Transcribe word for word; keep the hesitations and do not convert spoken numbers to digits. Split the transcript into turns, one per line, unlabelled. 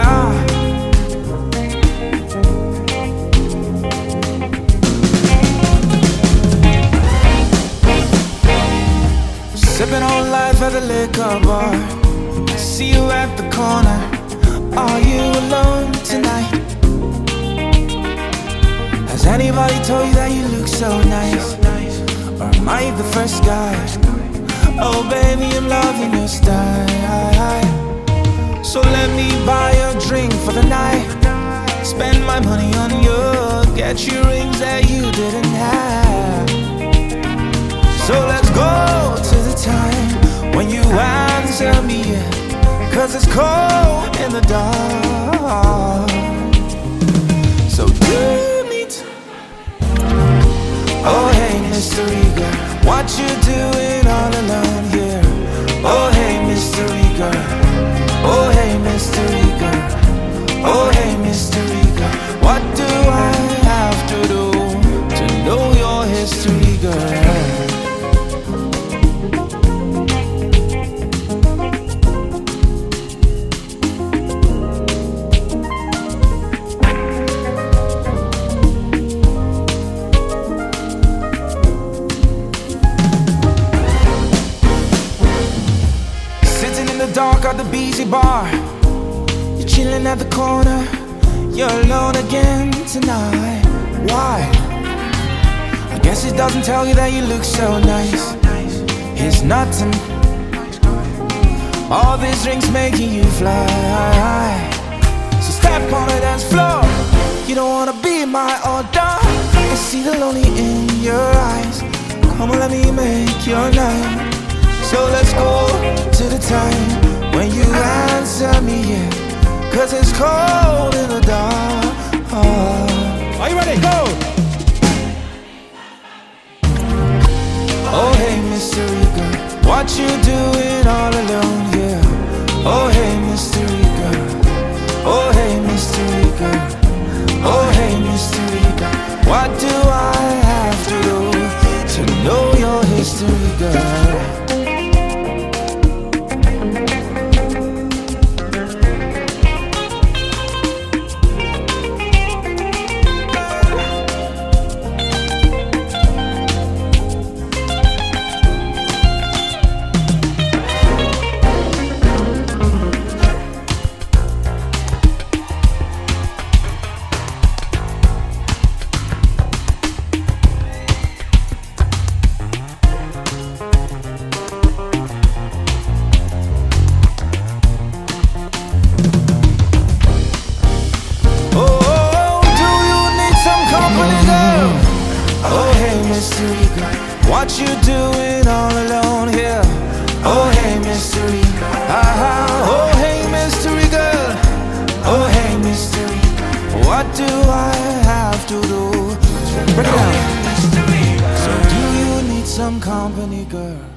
Sipping on life at the liquor bar. I see you at the corner. Are you alone tonight? Has anybody told you that you look so nice? Or am I the first guy? Oh baby, I'm loving your style. So let me buy a drink for the night. Spend my money on you. Get you rings that you didn't have. So let's go to the time when you answer me, cause it's cold in the dark. So do you need to... Oh hey mystery girl, what you doing all alone here? Oh hey mystery girl, oh hey mystery girl, oh hey mystery girl, what do I have to do to know your history, girl? Dark at the B Z bar, you're chilling at the corner. You're alone again tonight. Why? I guess it doesn't tell you that you look so nice. He's nothing. All these drinks making you fly. So step on the dance floor. You don't wanna be my order. I see the lonely in your eyes. Come on, let me make your night. So let's go to the time when you answer me, yeah, cause it's cold in the dark. Oh.
Are you ready? Go!
Oh hey mystery girl, what you doing all alone here? Oh hey mystery girl, oh hey mystery girl, oh hey mystery girl, what do I have to do to know your history, girl? Mystery girl, what you doing all alone here? Oh hey mystery girl, ah, oh hey mystery girl, oh hey mystery girl, what do I have to do? Break it down. So do you need some company, girl?